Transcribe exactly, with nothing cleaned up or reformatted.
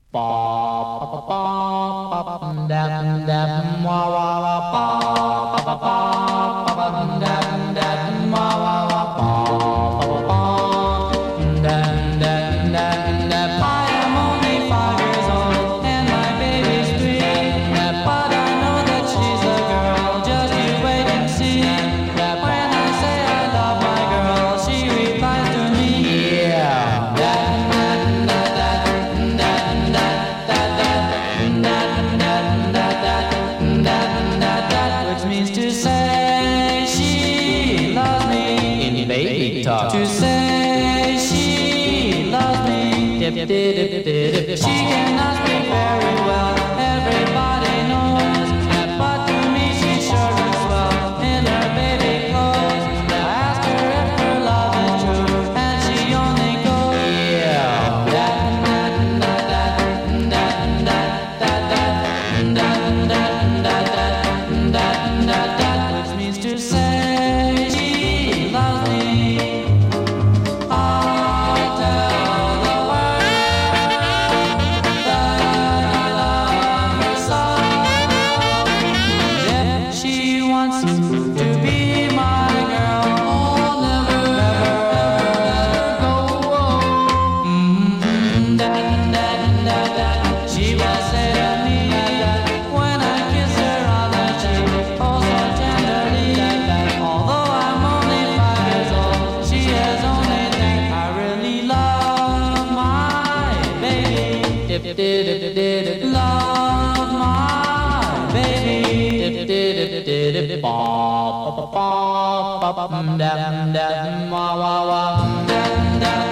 To say she loves me, dip, dip, dip, dip, dip. She cannot speak very well, everybody knows that, but to me she sure looks well in her baby clothes. I ask her if her love is true, and she only goes, yeah, that, that, that, that, that, that, that, that, that, that, that, that, that, which means to say she loves me. Dip, dip, dip, dip, love my baby. Dip, dip, dip, dip, dip, ba, ba, ba, ba, ba, ba, dum, dum, dum, wa, wa, wa, dum, dum.